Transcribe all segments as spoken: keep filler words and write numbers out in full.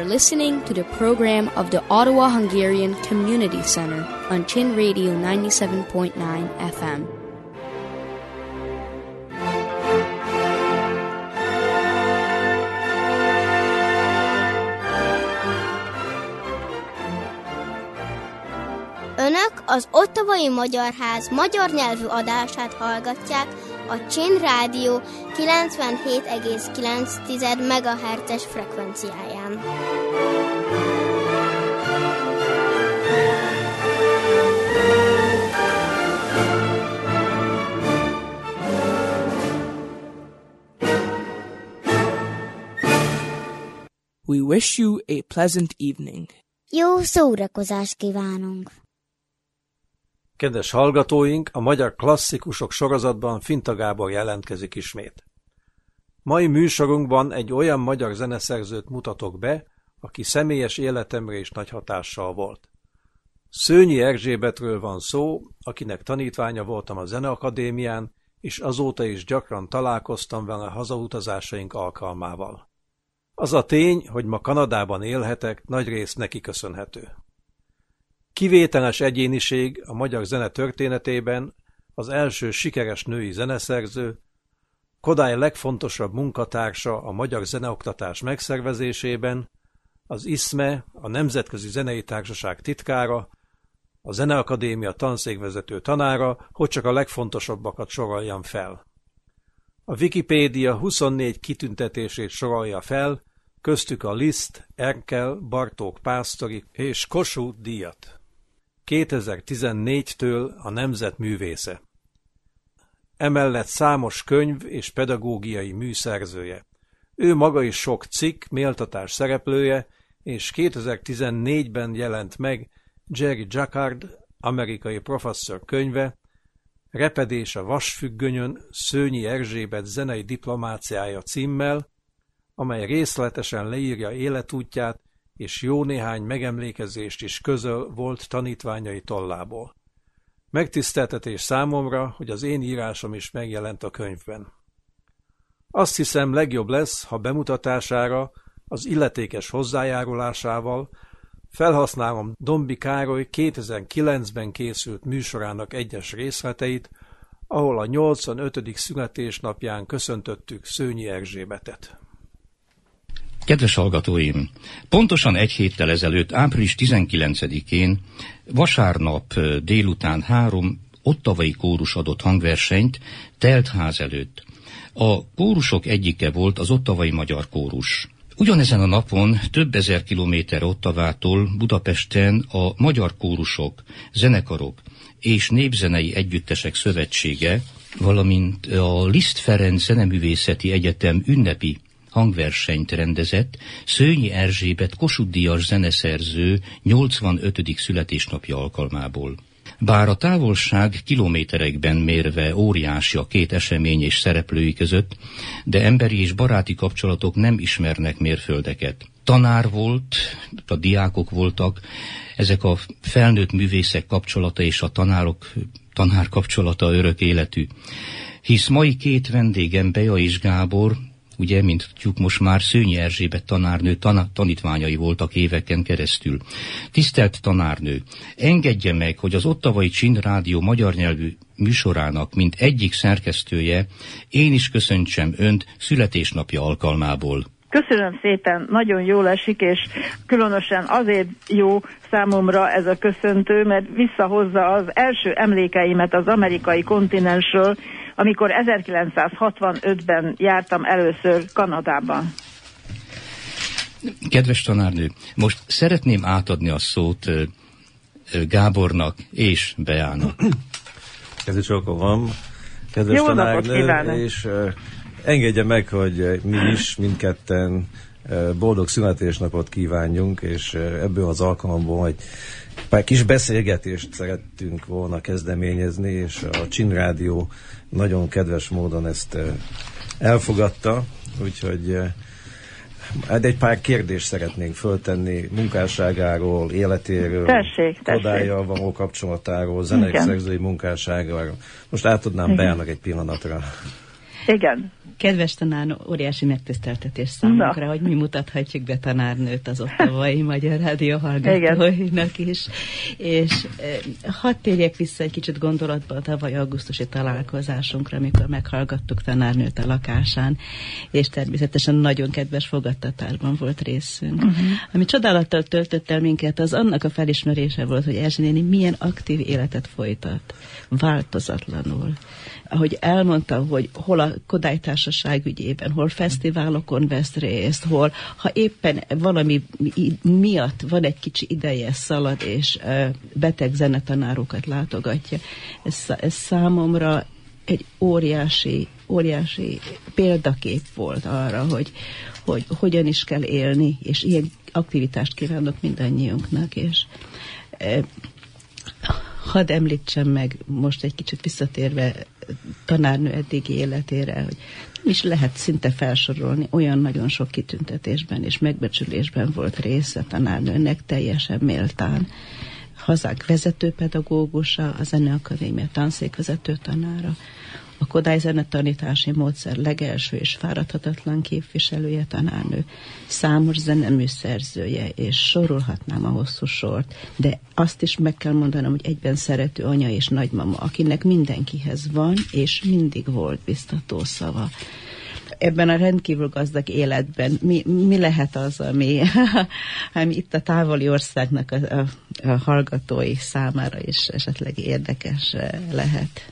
are listening to the program of the Ottawa Hungarian Community Center on Chin Radio ninety-seven point nine F M. Önök az Ottawai Magyar Ház magyar nyelvű adását hallgatják a Chin Rádió kilencvenhét egész kilenc megahertzes frekvenciáján. We wish you a pleasant evening. Jó szórakozást kívánunk! Kedves hallgatóink, a Magyar Klasszikusok sorozatban Finta Gábor jelentkezik ismét. Mai műsorunkban egy olyan magyar zeneszerzőt mutatok be, aki személyes életemre is nagy hatással volt. Szőnyi Erzsébetről van szó, akinek tanítványa voltam a Zeneakadémián, és azóta is gyakran találkoztam vele hazautazásaink alkalmával. Az a tény, hogy ma Kanadában élhetek, nagyrészt neki köszönhető. Kivételes egyéniség a magyar zene történetében, az első sikeres női zeneszerző, Kodály legfontosabb munkatársa a magyar zeneoktatás megszervezésében, az ISZME, a Nemzetközi Zenei Társaság titkára, a Zeneakadémia tanszékvezető tanára, hogy csak a legfontosabbakat soroljam fel. A Wikipédia huszonnégy kitüntetését sorolja fel, köztük a Liszt, Erkel, Bartók Pásztori és Kossuth díjat. kétezer-tizennégytől a nemzet művésze. Emellett számos könyv és pedagógiai mű szerzője. Ő maga is sok cikk, méltatás szereplője, és kétezer-tizennégyben jelent meg Jerry Jacquard, amerikai professzor könyve, Repedés a vasfüggönyön, Szőnyi Erzsébet zenei diplomáciája címmel, amely részletesen leírja életútját, és jó néhány megemlékezést is közöl volt tanítványai tollából. Megtiszteltetés számomra, hogy az én írásom is megjelent a könyvben. Azt hiszem, legjobb lesz, ha bemutatására, az illetékes hozzájárulásával felhasználom Dombi Károly kétezer-kilencben készült műsorának egyes részleteit, ahol a nyolcvanötödik születésnapján köszöntöttük Szőnyi Erzsébetet. Kedves hallgatóim! Pontosan egy héttel ezelőtt, április tizenkilencedikén, vasárnap délután három ottawai kórus adott hangversenyt telt ház előtt. A kórusok egyike volt az Ottawai Magyar Kórus. Ugyanezen a napon több ezer kilométer Ottawától Budapesten a Magyar Kórusok, Zenekarok és Népzenei Együttesek Szövetsége, valamint a Liszt Ferenc Zeneművészeti Egyetem ünnepi hangversenyt rendezett Szőnyi Erzsébet Kossuth-díjas zeneszerző nyolcvanötödik születésnapja alkalmából. Bár a távolság kilométerekben mérve óriási a két esemény és szereplői között, de emberi és baráti kapcsolatok nem ismernek mérföldeket. Tanár volt, a diákok voltak, ezek a felnőtt művészek kapcsolata és a tanárok tanár kapcsolata örök életű. Hisz mai két vendégem, Beja és Gábor, ugye, mint tudjuk, most már Szőnyi Erzsébet tanárnő tan- tanítványai voltak éveken keresztül. Tisztelt tanárnő, engedje meg, hogy az Ottawai Chin Rádió magyar nyelvű műsorának, mint egyik szerkesztője, én is köszöntsem önt születésnapja alkalmából. Köszönöm szépen, nagyon jól esik, és különösen azért jó számomra ez a köszöntő, mert visszahozza az első emlékeimet az amerikai kontinensről, amikor ezerkilencszázhatvanötben jártam először Kanadában. Kedves tanárnő, most szeretném átadni a szót Gábornak és Beának. Kedves alkalom, kedves jó tanárnő, és uh, engedje meg, hogy mi is mindketten uh, boldog születésnapot kívánjunk, és uh, ebből az alkalomból egy pár kis beszélgetést szerettünk volna kezdeményezni, és a Chin Rádió nagyon kedves módon ezt elfogadta, úgyhogy hát egy pár kérdést szeretnénk föltenni munkásságáról, életéről, tessék, Kodályjal való kapcsolatáról, zenei szerzői munkásságáról. Most átadnám Beának egy pillanatra. Igen. Kedves tanárnő, óriási megtiszteltetés számunkra, Na. hogy mi mutathatjuk be tanárnőt az Ottawai Magyar Rádió hallgatóinak is. És eh, hadd térjek vissza egy kicsit gondolatba a tavaly augusztusi találkozásunkra, amikor meghallgattuk tanárnőt a lakásán, és természetesen nagyon kedves fogadtatásban volt részünk. Uh-huh. Ami csodálattal töltött el minket, az annak a felismerése volt, hogy Erzsi néni milyen aktív életet folytat, változatlanul. Ahogy elmondta, hogy hol a Kodály Társaság ügyében, hol fesztiválokon vesz részt, hol, ha éppen valami miatt van egy kicsi ideje, szalad és beteg zenetanárokat látogatja. Ez, ez számomra egy óriási, óriási példakép volt arra, hogy, hogy hogyan is kell élni, és ilyen aktivitást kívánok mindannyiunknak, és hadd említsem meg most egy kicsit visszatérve tanárnő eddigi életére, hogy nem is lehet szinte felsorolni, olyan nagyon sok kitüntetésben és megbecsülésben volt része tanárnőnek, teljesen méltán. Hazánk vezetőpedagógusa, a Zeneakadémia tanszékvezető tanára, a Kodály zenetanítási módszer legelső és fáradhatatlan képviselője, tanárnő, számos zenemű szerzője, és sorolhatnám a hosszú sort, de azt is meg kell mondanom, hogy egyben szerető anya és nagymama, akinek mindenkihez van, és mindig volt biztató szava. Ebben a rendkívül gazdag életben mi, mi lehet az, ami, ami itt a távoli országnak a, a, a hallgatói számára is esetleg érdekes lehet?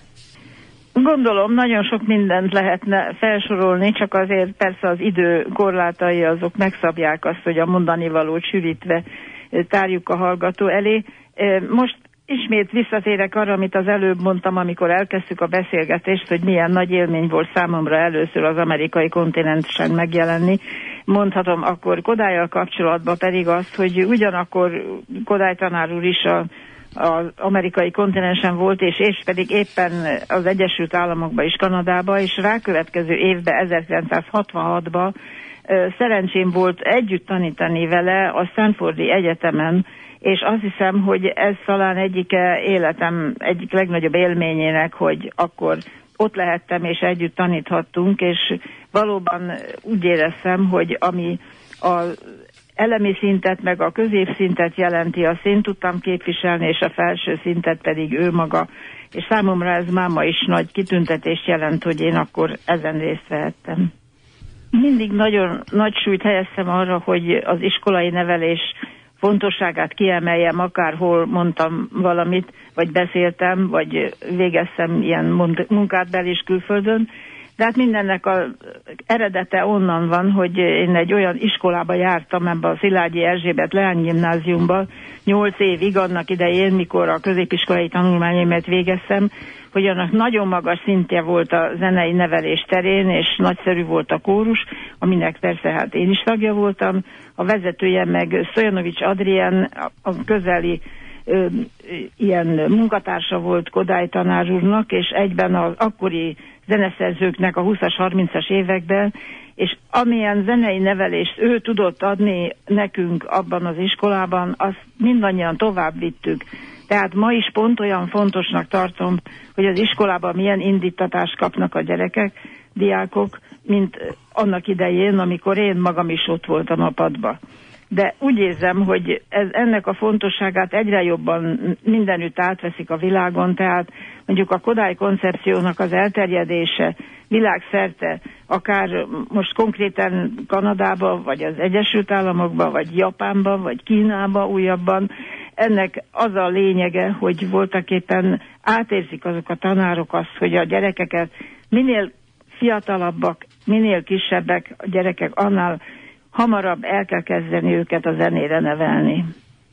Gondolom, nagyon sok mindent lehetne felsorolni, csak azért persze az idő korlátai azok megszabják azt, hogy a mondani valót sűrítve tárjuk a hallgató elé. Most ismét visszatérek arra, amit az előbb mondtam, amikor elkezdtük a beszélgetést, hogy milyen nagy élmény volt számomra először az amerikai kontinensen megjelenni. Mondhatom akkor Kodállyal kapcsolatban pedig azt, hogy ugyanakkor Kodály tanár úr is a az amerikai kontinensen volt, és, és pedig éppen az Egyesült Államokban és Kanadában, és rákövetkező évben, ezerkilencszázhatvanhatban szerencsém volt együtt tanítani vele a Stanfordi Egyetemen, és azt hiszem, hogy ez talán egyik életem egyik legnagyobb élményének, hogy akkor ott lehettem, és együtt taníthattunk, és valóban úgy éreztem, hogy ami a elemi szintet, meg a középszintet jelenti, azt én tudtam képviselni, és a felső szintet pedig ő maga. És számomra ez máma is nagy kitüntetést jelent, hogy én akkor ezen részt vehettem. Mindig nagyon nagy súlyt helyeztem arra, hogy az iskolai nevelés fontosságát kiemeljem, akárhol mondtam valamit, vagy beszéltem, vagy végeztem ilyen munkát bel- és külföldön. De hát mindennek az eredete onnan van, hogy én egy olyan iskolába jártam, ebbe a Szilágyi Erzsébet leánygimnáziumba, nyolc évig annak idején, mikor a középiskolai tanulmányaimat végeztem, hogy annak nagyon magas szintje volt a zenei nevelés terén, és nagyszerű volt a kórus, aminek persze hát én is tagja voltam. A vezetője meg Szojanovics Adrien, a közeli ö, ilyen munkatársa volt Kodály tanár úrnak, és egyben az akkori zeneszerzőknek a húszas, harmincas években, és amilyen zenei nevelést ő tudott adni nekünk abban az iskolában, azt mindannyian tovább vittük. Tehát ma is pont olyan fontosnak tartom, hogy az iskolában milyen indítatást kapnak a gyerekek, diákok, mint annak idején, amikor én magam is ott voltam a padba. De úgy érzem, hogy ez, ennek a fontosságát egyre jobban mindenütt átveszik a világon, tehát mondjuk a Kodály koncepciónak az elterjedése világszerte, akár most konkrétan Kanadában, vagy az Egyesült Államokban, vagy Japánban, vagy Kínában újabban, ennek az a lényege, hogy voltaképpen átérzik azok a tanárok azt, hogy a gyerekeket minél fiatalabbak, minél kisebbek a gyerekek, annál hamarabb el kell kezdeni őket a zenére nevelni.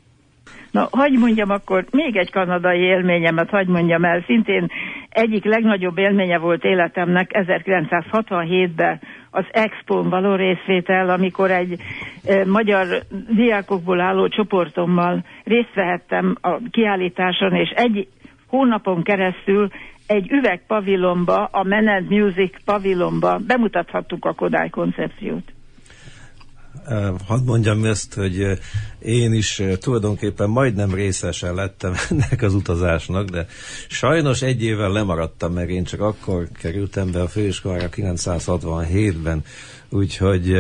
Na, hagyj mondjam akkor még egy kanadai élményemet, hagyj mondjam el. Szintén egyik legnagyobb élménye volt életemnek ezerkilencszázhatvanhétben az Expón való részvétel, amikor egy e, magyar diákokból álló csoportommal részt vehettem a kiállításon, és egy hónapon keresztül egy üvegpavilonba, a Men and Music pavilonba bemutathattuk a Kodály koncepciót. Hadd mondjam ezt, hogy én is tulajdonképpen majdnem részesen lettem ennek az utazásnak, de sajnos egy évvel lemaradtam, mert én csak akkor kerültem be a főiskolára kilencszázhatvanhétben, úgyhogy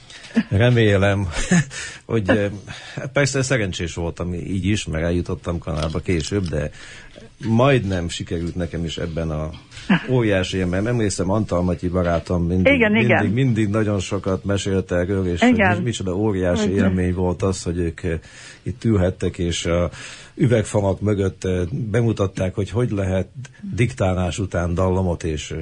remélem, hogy persze szerencsés voltam így is, mert eljutottam Kanálba később, de majdnem sikerült nekem is ebben a óriási élmény. Emlékszem, Antal Matyi barátom mindig, igen, mindig, igen. mindig nagyon sokat mesélte erről, és igen. hogy micsoda óriási igen. élmény volt az, hogy ők itt ülhettek, és a üvegfalak mögött bemutatták, hogy hogy lehet diktálás után dallamot és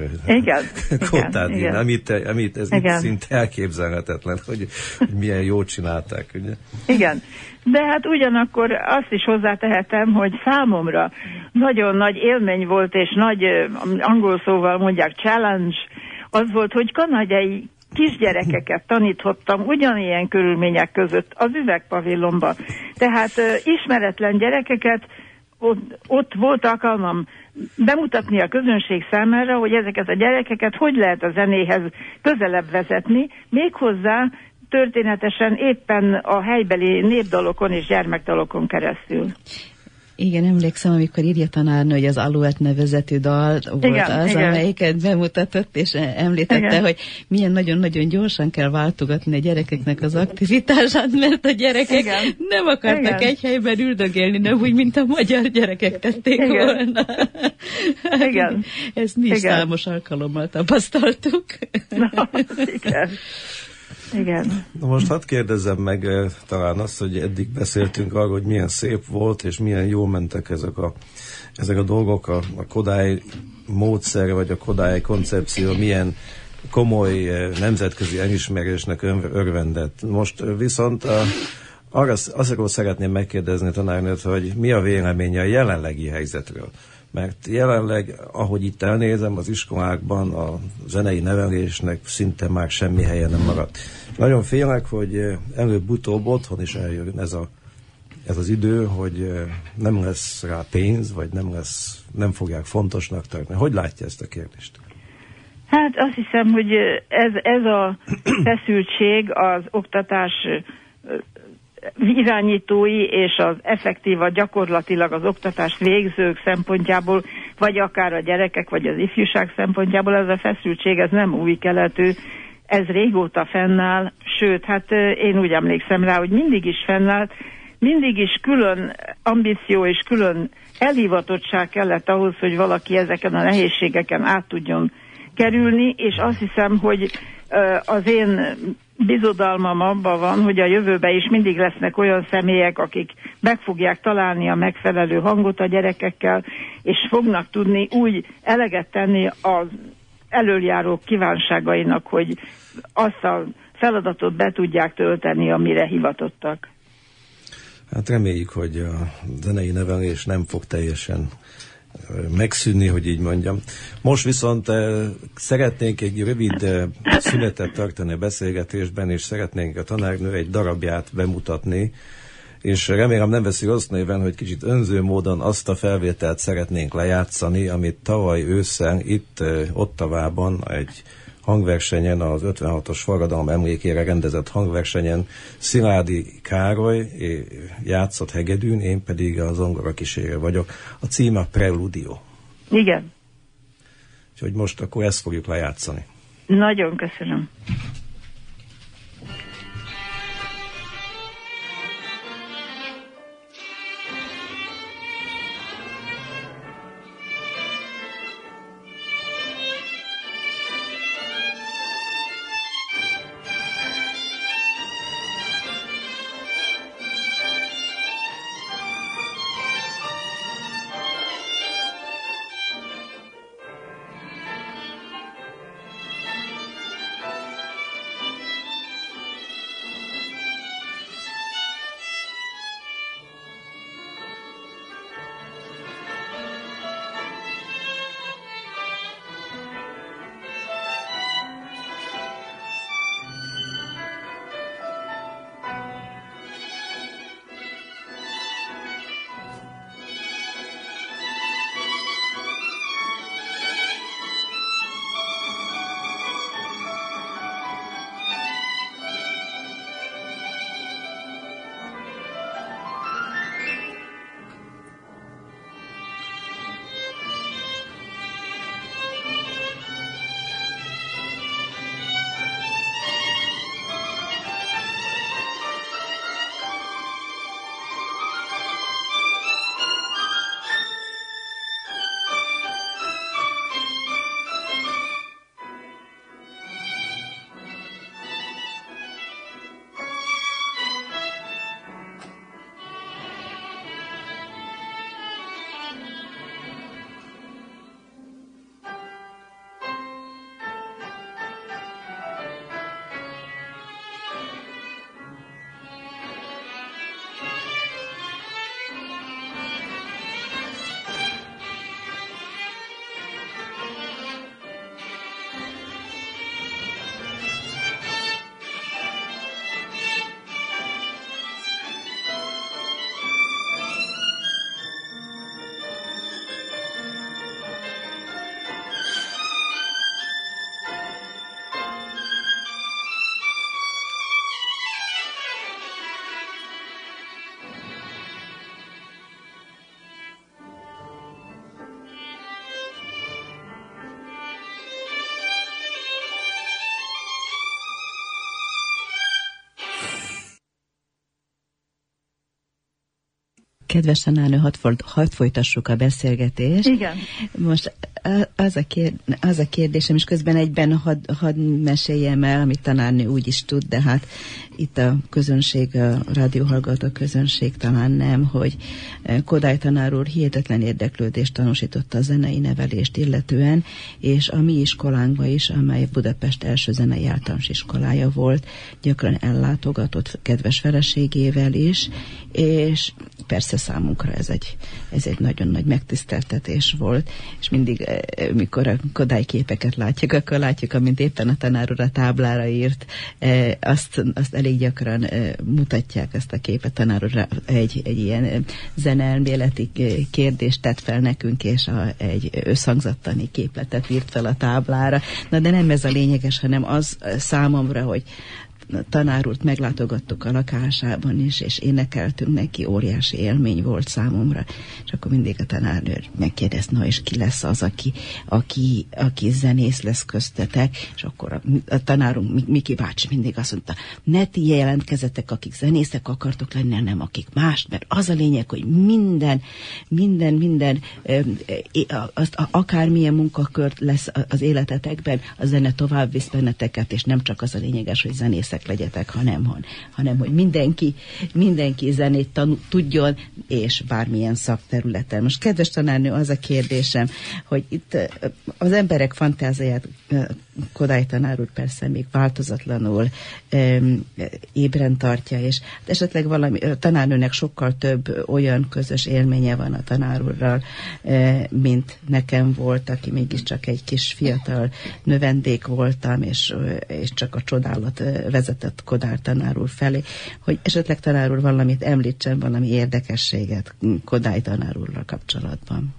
kottát írni, amit, amit ez itt szinte elképzelhetetlen, hogy, hogy milyen jót csinálták. Ugye? Igen. De hát ugyanakkor azt is hozzátehetem, hogy számomra nagyon nagy élmény volt, és nagy, angol szóval mondják challenge, az volt, hogy kanadai kisgyerekeket tanítottam ugyanilyen körülmények között az üvegpavillonban. Tehát uh, ismeretlen gyerekeket, ott, ott volt alkalmam bemutatni a közönség számára, hogy ezeket a gyerekeket hogy lehet a zenéhez közelebb vezetni, méghozzá történetesen éppen a helybeli népdalokon és gyermekdalokon keresztül. Igen, emlékszem, amikor írja tanárnő, hogy az Aluett nevezetű dal volt igen, az, igen. amelyiket bemutatott, és említette, igen. hogy milyen nagyon-nagyon gyorsan kell váltogatni a gyerekeknek az aktivitását, mert a gyerekek igen. nem akartak igen. egy helyben üldögélni, nem úgy, mint a magyar gyerekek tették igen. volna. Igen. Ezt mi is igen. számos alkalommal tapasztaltuk. Na, igen. Igen. Na most hadd kérdezzem meg talán azt, hogy eddig beszéltünk arról, hogy milyen szép volt, és milyen jól mentek ezek a, ezek a dolgok, a, a Kodály módszer, vagy a Kodály koncepció milyen komoly nemzetközi elismerésnek örvendett. Most viszont a, arra, azokról szeretném megkérdezni tanárnőt, hogy mi a véleménye a jelenlegi helyzetről. Mert jelenleg, ahogy itt elnézem, az iskolákban a zenei nevelésnek szinte már semmi helye nem maradt. Nagyon félek, hogy előbb-utóbb otthon is eljön ez, a, ez az idő, hogy nem lesz rá pénz, vagy nem, lesz, nem fogják fontosnak tartani. Hogy látja ezt a kérdést? Hát azt hiszem, hogy ez, ez a feszültség az oktatás irányítói és az effektíva gyakorlatilag az oktatás végzők szempontjából, vagy akár a gyerekek, vagy az ifjúság szempontjából, ez a feszültség, ez nem új keletű, ez régóta fennáll, sőt, hát én úgy emlékszem rá, hogy mindig is fennállt, mindig is külön ambíció és külön elhivatottság kellett ahhoz, hogy valaki ezeken a nehézségeken át tudjon kerülni, és azt hiszem, hogy az én bizodalmam abban van, hogy a jövőben is mindig lesznek olyan személyek, akik meg fogják találni a megfelelő hangot a gyerekekkel, és fognak tudni úgy eleget tenni az elöljárók kívánságainak, hogy azt a feladatot be tudják tölteni, amire hivatottak. Hát reméljük, hogy a zenei nevelés nem fog teljesen megszűnni, hogy így mondjam. Most viszont eh, szeretnénk egy rövid eh, szünetet tartani a beszélgetésben, és szeretnénk a tanárnő egy darabját bemutatni, és remélem nem veszi rossz néven, hogy kicsit önző módon azt a felvételt szeretnénk lejátszani, amit tavaly ősszel itt eh, Ottawában egy hangversenyen, az ötvenhatos forradalom emlékére rendezett hangversenyen Szilágyi Károly játszott hegedűn, én pedig a zongora kísérő vagyok. A címe Preludio. Igen. Úgyhogy most akkor ezt fogjuk lejátszani. Nagyon köszönöm. Kedves tanárnő, hadd, hadd folytassuk a beszélgetést. Igen. Most az a, kér, az a kérdésem, és közben egyben hadd had meséljem el, amit tanárnő úgy is tud, de hát itt a közönség, a rádióhallgató közönség talán nem, hogy Kodály tanár úr hihetetlen érdeklődést tanúsította a zenei nevelést illetően, és a mi iskolánkban is, amely Budapest első zenei általános iskolája volt, gyakran ellátogatott kedves feleségével is, és persze számunkra ez egy, ez egy nagyon nagy megtiszteltetés volt, és mindig, mikor a Kodály képeket látjuk, akkor látjuk, amint éppen a tanár úr a táblára írt, azt, azt elég gyakran mutatják ezt a képet. Tanár úr egy, egy ilyen zeneelméleti kérdést tett fel nekünk, és a, egy összhangzattani képletet írt fel a táblára. Na de nem ez a lényeges, hanem az számomra, hogy tanár úrt meglátogattuk a lakásában is, és énekeltünk neki, óriási élmény volt számomra. És akkor mindig a tanárnő megkérdezte, na és ki lesz az, aki, aki, aki zenész lesz köztetek, és akkor a, a tanárunk, Miki bácsi mindig azt mondta, ne ti jelentkezetek, akik zenészek akartok lenni, nem akik mást, mert az a lényeg, hogy minden, minden, minden, azt, akármilyen munkakört lesz az életetekben, a zene tovább visz benneteket, és nem csak az a lényeges, hogy zenészek legyetek, hanem, hanem hogy mindenki, mindenki zenét tanul, tudjon, és bármilyen szakterületen. Most kedves tanárnő, az a kérdésem, hogy itt az emberek fantáziáját Kodály tanár úr persze még változatlanul um, ébren tartja, és esetleg valami, a tanárnőnek sokkal több olyan közös élménye van a tanár úrral, uh, mint nekem volt, aki mégiscsak egy kis fiatal növendék voltam, és, és csak a csodálat vezetett Kodály tanár úr felé, hogy esetleg tanár úr valamit említsen, valami érdekességet Kodály tanár úrral kapcsolatban.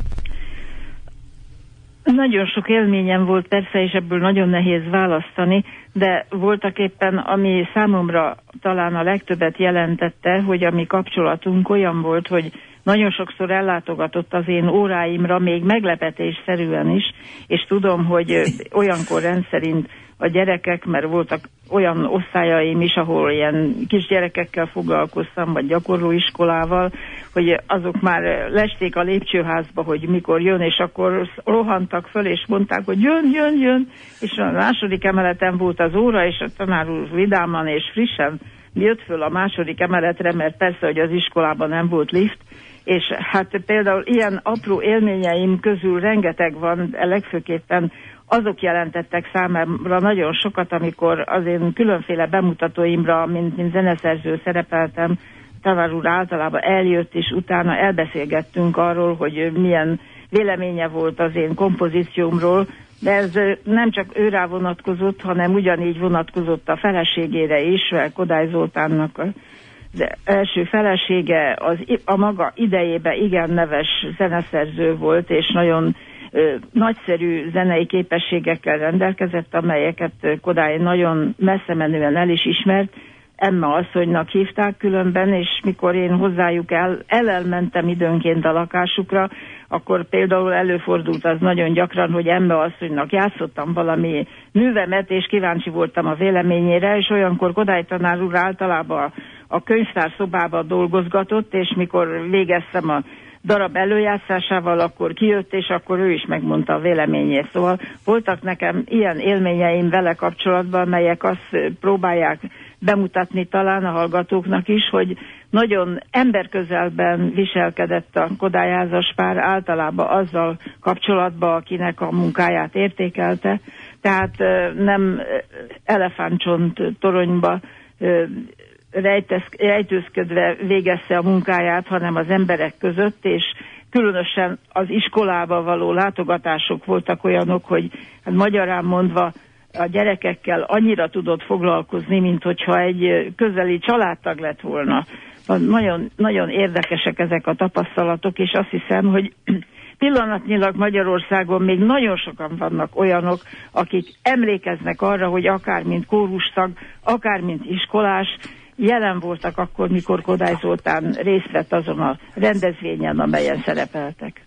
Nagyon sok élményem volt persze, és ebből nagyon nehéz választani, de voltak éppen, ami számomra talán a legtöbbet jelentette, hogy a mi kapcsolatunk olyan volt, hogy nagyon sokszor ellátogatott az én óráimra, még meglepetésszerűen is, és tudom, hogy olyankor rendszerint a gyerekek, mert voltak olyan osztályaim is, ahol ilyen kisgyerekekkel foglalkoztam, vagy gyakorlóiskolával, hogy azok már lesték a lépcsőházba, hogy mikor jön, és akkor rohantak föl, és mondták, hogy jön, jön, jön, és a második emeleten volt az óra, és a tanár úr vidáman és frissen jött föl a második emeletre, mert persze, hogy az iskolában nem volt lift, és hát például ilyen apró élményeim közül rengeteg van, legfőképpen azok jelentettek számomra nagyon sokat, amikor az én különféle bemutatóimra, mint, mint zeneszerző szerepeltem, tanár úr általában eljött, és utána elbeszélgettünk arról, hogy milyen véleménye volt az én kompozíciómról, de ez nem csak őrá vonatkozott, hanem ugyanígy vonatkozott a feleségére is, Kodály Zoltánnak az első felesége az a maga idejében igen neves zeneszerző volt, és nagyon ö, nagyszerű zenei képességekkel rendelkezett, amelyeket Kodály nagyon messze menően el is ismert. Emma asszonynak hívták különben, és mikor én hozzájuk el, elelmentem időnként a lakásukra, akkor például előfordult az nagyon gyakran, hogy Emma asszonynak játszottam valami művemet, és kíváncsi voltam a véleményére, és olyankor Kodály tanár úr általában a könyvtár szobában dolgozgatott, és mikor végeztem a darab előjátszásával, akkor kijött, és akkor ő is megmondta a véleményét. Szóval voltak nekem ilyen élményeim vele kapcsolatban, melyek azt próbálják bemutatni talán a hallgatóknak is, hogy nagyon emberközelben viselkedett a Kodály házaspár, általában azzal kapcsolatban, akinek a munkáját értékelte. Tehát nem elefántcsont toronyba rejtesz, rejtőzködve végezte a munkáját, hanem az emberek között, és különösen az iskolába való látogatások voltak olyanok, hogy hát magyarán mondva a gyerekekkel annyira tudott foglalkozni, mint hogyha egy közeli családtag lett volna. Nagyon, nagyon érdekesek ezek a tapasztalatok, és azt hiszem, hogy pillanatnyilag Magyarországon még nagyon sokan vannak olyanok, akik emlékeznek arra, hogy akár mint kórustag, akár mint iskolás, jelen voltak akkor, mikor Kodály Zoltán részt vett azon a rendezvényen, amelyen szerepeltek.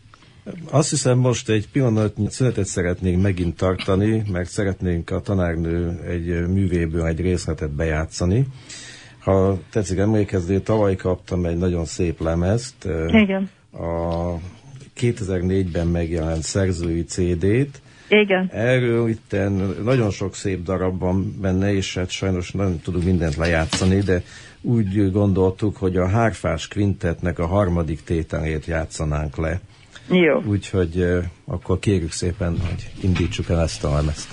Azt hiszem, most egy pillanatnyi szünetet szeretnénk megint tartani, mert szeretnénk a tanárnő egy művéből egy részletet bejátszani. Ha tetszik emlékezni, tavaly kaptam egy nagyon szép lemezt. Igen. A kétezer-négyben megjelent szerzői cé dét. Igen. Erről itten nagyon sok szép darab van benne, és hát sajnos nem tudunk mindent lejátszani, de úgy gondoltuk, hogy a hárfás kvintetnek a harmadik tételét játszanánk le. Jó. Úgyhogy uh, akkor kérjük szépen, hogy indítsuk el ezt a lemezt.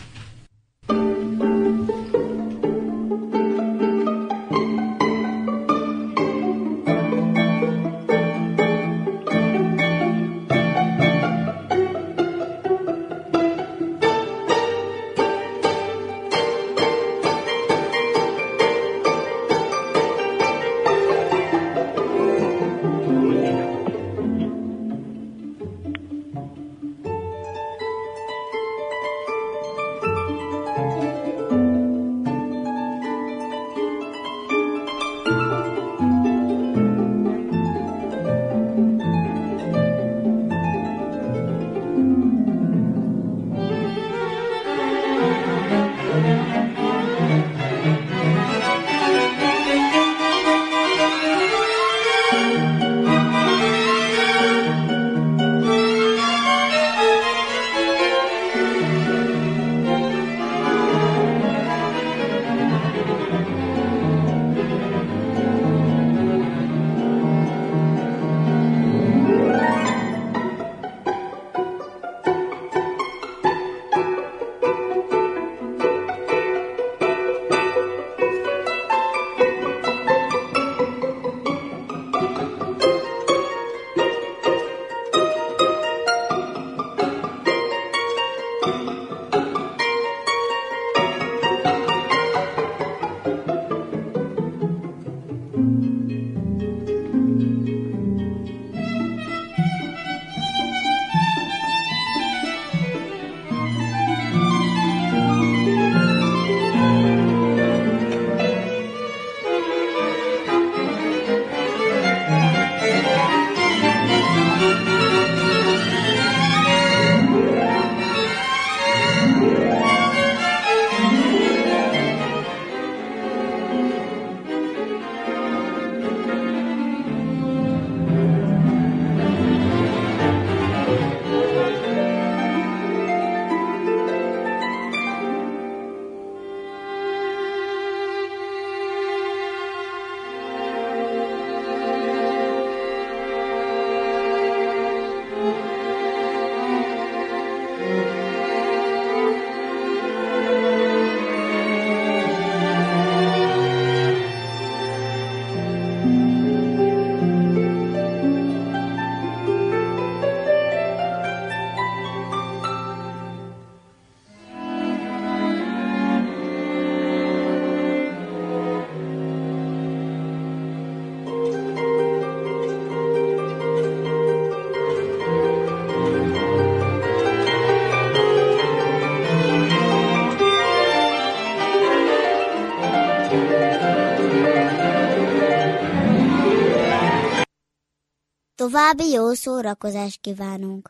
További jó szórakozást kívánunk!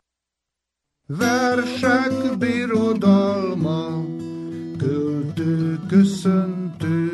Versek birodalma, költő köszöntő.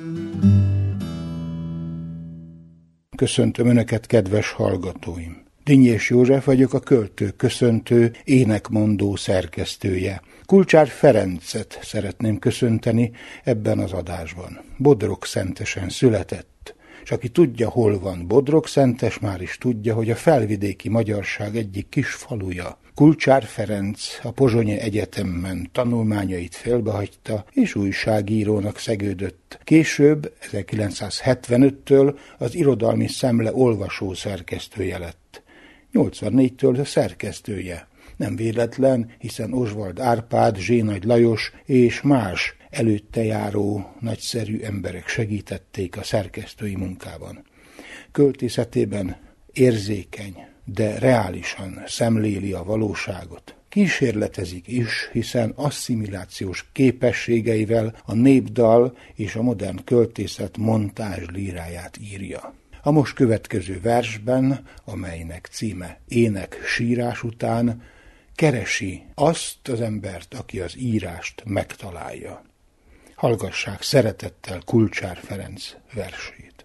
Köszöntöm Önöket, kedves hallgatóim! Dinnyés József vagyok, a költő köszöntő, énekmondó szerkesztője. Kulcsár Ferencet szeretném köszönteni ebben az adásban. Bodrogszentesen született. És aki tudja, hol van Bodrogszentes, már is tudja, hogy a felvidéki magyarság egyik kis faluja. Kulcsár Ferenc a Pozsonyi Egyetemen tanulmányait félbehagyta, és újságírónak szegődött. Később, ezerkilencszázhetvenöttől az Irodalmi Szemle olvasó szerkesztője lett. nyolcvannégytől a szerkesztője. Nem véletlen, hiszen Oswald Árpád, Zsénagy Lajos és más előtte járó nagyszerű emberek segítették a szerkesztői munkában. Költészetében érzékeny, de reálisan szemléli a valóságot. Kísérletezik is, hiszen asszimilációs képességeivel a népdal és a modern költészet montázs líráját írja. A most következő versben, amelynek címe Ének sírás után, keresi azt az embert, aki az írást megtalálja. Hallgassák szeretettel Kulcsár Ferenc versét.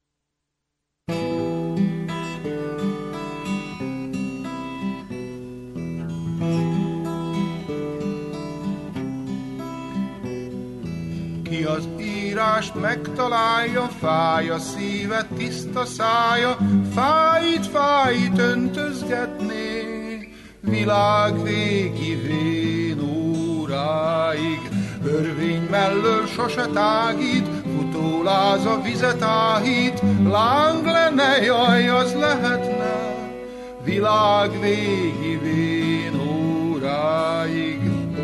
Ki az írást megtalálja, fáj a szíve, tiszta szája, fájt, fájt öntözgetné, világ végi vén óráig. Örvény mellől sose tágít, futóláz a vizet áhít, láng lenne, jaj, az lehetne, világ végi vén óráig.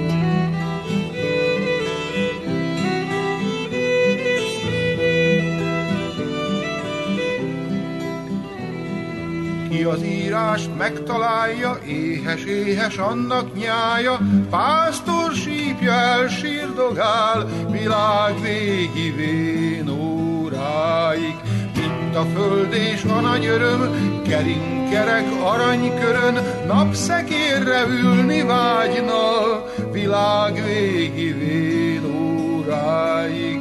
Ki az írást megtalálja, éhes, éhes annak nyája, pásztor sípja el, sírdogál, világ végi vén óráig. Mint a föld és a nagy öröm, keringkerek aranykörön, napszekérre ülni vágyna, világ végi vén óráig.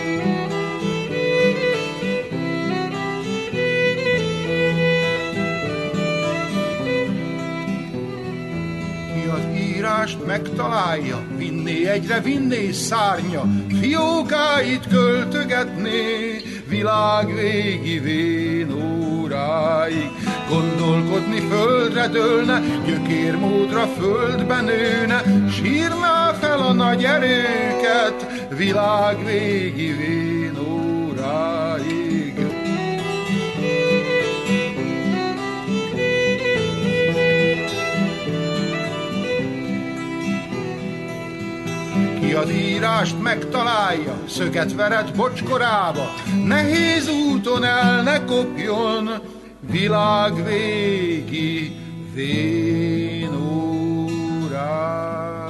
Írást megtalálja, vinné egyre vinné szárnya, fiókáit költögetné, világ végi vén óráig. Gondolkodni földre dőlne, gyökérmódra földben nőne, sírná fel a nagy erőket, világ végi vén óráig. Ki az írást megtalálja, szöget vered bocskorába, nehéz úton el ne kopjon, világ végi vén óráig.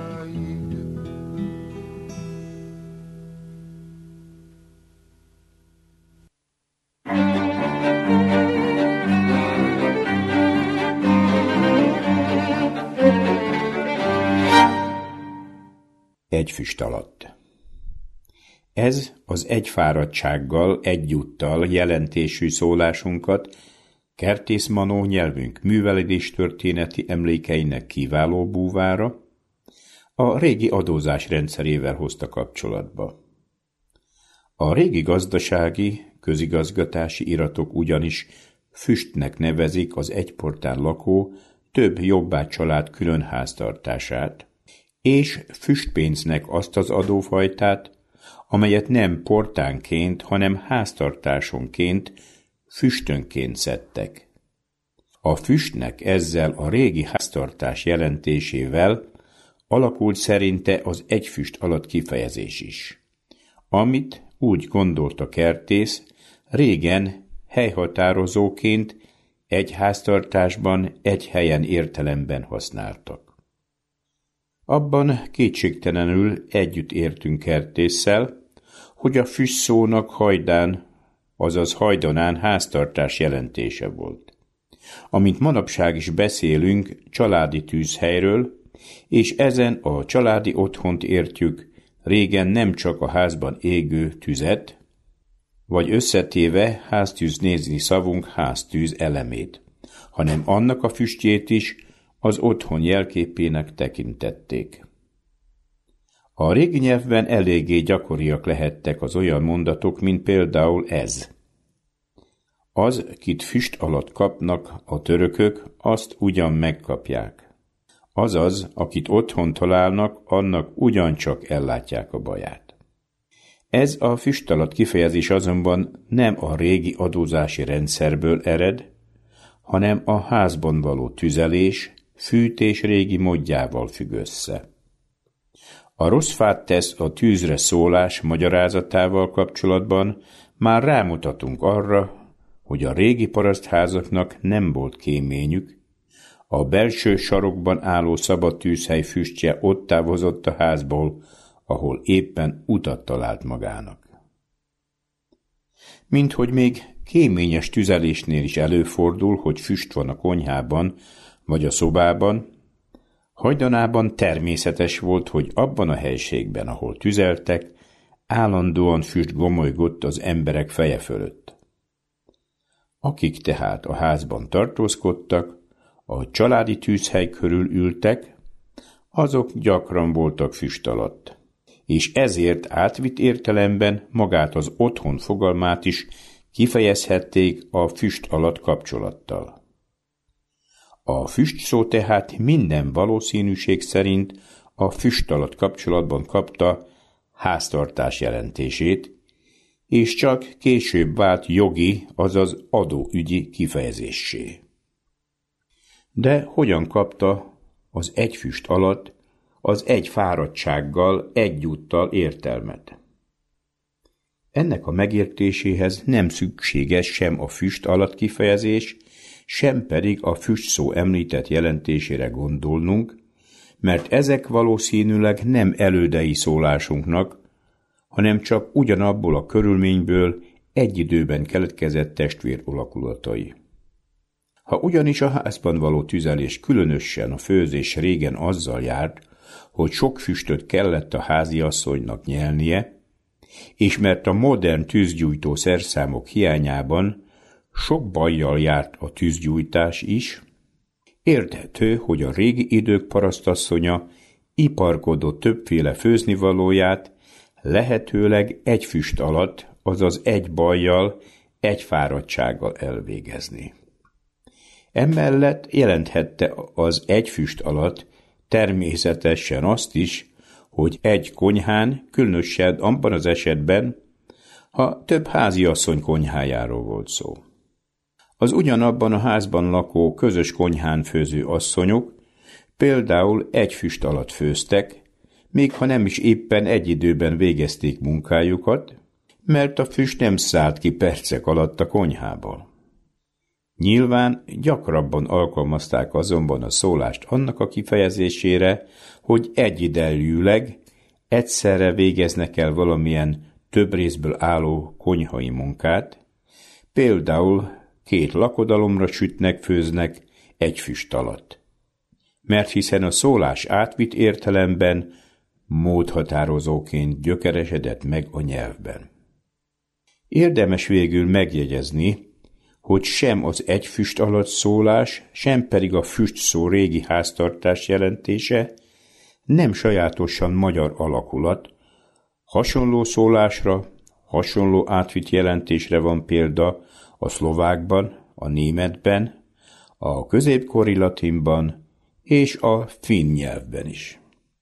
Egy füst alatt. Ez az egyfáradtsággal egyúttal jelentésű szólásunkat Kertész Manó nyelvünk művelődéstörténeti emlékeinek kiváló búvára, a régi adózás rendszerével hozta kapcsolatba. A régi gazdasági, közigazgatási iratok ugyanis füstnek nevezik az egy portán lakó több jobbágy család külön háztartását, és füstpénznek azt az adófajtát, amelyet nem portánként, hanem háztartásonként, füstönként szedtek. A füstnek ezzel a régi háztartás jelentésével alakult szerinte az egy füst alatt kifejezés is, amit úgy gondolta Kertész, régen helyhatározóként egy háztartásban egy helyen értelemben használtak. Abban kétségtelenül együtt értünk Kertésszel, hogy a füst szónak hajdán, azaz hajdanán háztartás jelentése volt. Amint manapság is beszélünk családi tűzhelyről, és ezen a családi otthont értjük, régen nem csak a házban égő tüzet, vagy összetéve háztűz nézni szavunk háztűz elemét, hanem annak a füstjét is az otthon jelképének tekintették. A régi nyelvben eléggé gyakoriak lehettek az olyan mondatok, mint például ez. Az, kit füst alatt kapnak a törökök, azt ugyan megkapják. Azaz, akit otthon találnak, annak ugyancsak ellátják a baját. Ez a füst alatt kifejezés azonban nem a régi adózási rendszerből ered, hanem a házban való tüzelés, fűtés régi módjával függ össze. A rossz fát tesz a tűzre szólás magyarázatával kapcsolatban már rámutatunk arra, hogy a régi parasztházaknak nem volt kéményük, a belső sarokban álló szabad tűzhely füstje ott távozott a házból, ahol éppen utat talált magának. Minthogy még kéményes tüzelésnél is előfordul, hogy füst van a konyhában vagy a szobában, Hajdanában természetes volt, hogy abban a helységben, ahol tüzeltek, állandóan füst gomolygott az emberek feje fölött. Akik tehát a házban tartózkodtak, a családi tűzhely körül ültek, azok gyakran voltak füst alatt, és ezért átvitt értelemben magát az otthon fogalmát is kifejezhették a füst alatt kapcsolattal. A füst szó tehát minden valószínűség szerint a füst alatt kapcsolatban kapta háztartás jelentését, és csak később vált jogi, azaz adóügyi kifejezéssé. De hogyan kapta az egy füst alatt az egy fáradtsággal egyúttal értelmet? Ennek a megértéséhez nem szükséges sem a füst alatt kifejezés, sem pedig a füst szó említett jelentésére gondolnunk, mert ezek valószínűleg nem elődei szólásunknak, hanem csak ugyanabból a körülményből egy időben keletkezett testvér alakulatai. Ha ugyanis a házban való tüzelés, különösen a főzés régen azzal járt, hogy sok füstöt kellett a háziasszonynak nyelnie, és mert a modern tűzgyújtó szerszámok hiányában sok bajjal járt a tűzgyújtás is, érthető, hogy a régi idők parasztasszonya iparkodott többféle főznivalóját lehetőleg egy füst alatt, azaz egy bajjal, egy fáradtsággal elvégezni. Emellett jelenthette az egy füst alatt természetesen azt is, hogy egy konyhán, különösen abban az esetben, ha több háziasszony konyhájáról volt szó. Az ugyanabban a házban lakó közös konyhán főző asszonyok például egy füst alatt főztek, még ha nem is éppen egy időben végezték munkájukat, mert a füst nem szállt ki percek alatt a konyhából. Nyilván gyakrabban alkalmazták azonban a szólást annak a kifejezésére, hogy egyidejűleg egyszerre végeznek el valamilyen több részből álló konyhai munkát, például két lakodalomra sütnek, főznek egy füst alatt. Mert hiszen a szólás átvitt értelemben módhatározóként gyökeresedett meg a nyelvben. Érdemes végül megjegyezni, hogy sem az egy füst alatt szólás, sem pedig a füst szó régi háztartás jelentése nem sajátosan magyar alakulat. Hasonló szólásra, hasonló átvitt jelentésre van példa a szlovákban, a németben, a középkori latinban és a finn nyelvben is.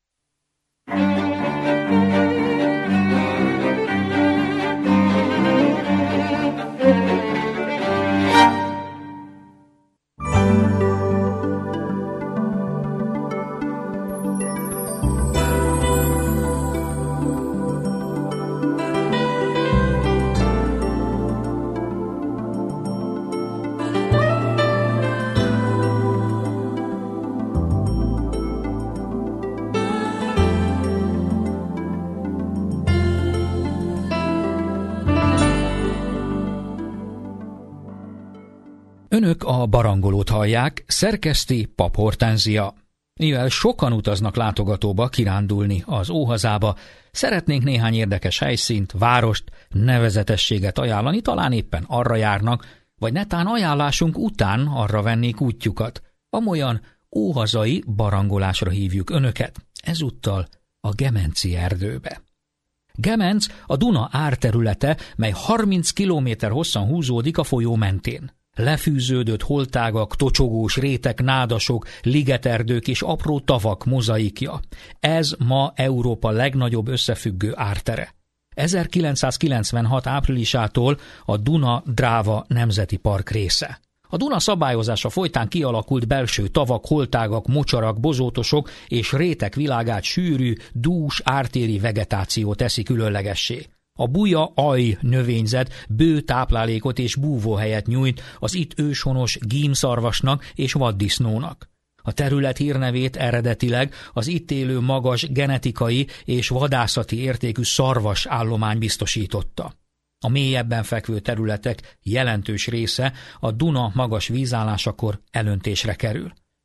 Önök a Barangolót hallják, szerkeszti Pap Hortenzia. Mivel sokan utaznak látogatóba, kirándulni az óhazába, szeretnénk néhány érdekes helyszínt, várost, nevezetességet ajánlani, talán éppen arra járnak, vagy netán ajánlásunk után arra vennék útjukat. Amolyan óhazai barangolásra hívjuk önöket, ezúttal a Gemenci erdőbe. Gemenc a Duna árterülete, mely harminc kilométer hosszan húzódik a folyó mentén. Lefűződött holtágak, tocsogós rétek, nádasok, ligeterdők és apró tavak mozaikja. Ez ma Európa legnagyobb összefüggő ártere. ezerkilencszázkilencvenhat áprilisától a Duna-Dráva Nemzeti Park része. A Duna szabályozása folytán kialakult belső tavak, holtágak, mocsarak, bozótosok és rétek világát sűrű, dús, ártéri vegetáció teszi különlegessé. A buja aj növényzet bő táplálékot és búvóhelyet nyújt az itt őshonos gímszarvasnak és vaddisznónak. A terület hírnevét eredetileg az itt élő magas genetikai és vadászati értékű szarvas állomány biztosította. A mélyebben fekvő területek jelentős része a Duna magas vízállásakor elöntésre kerül.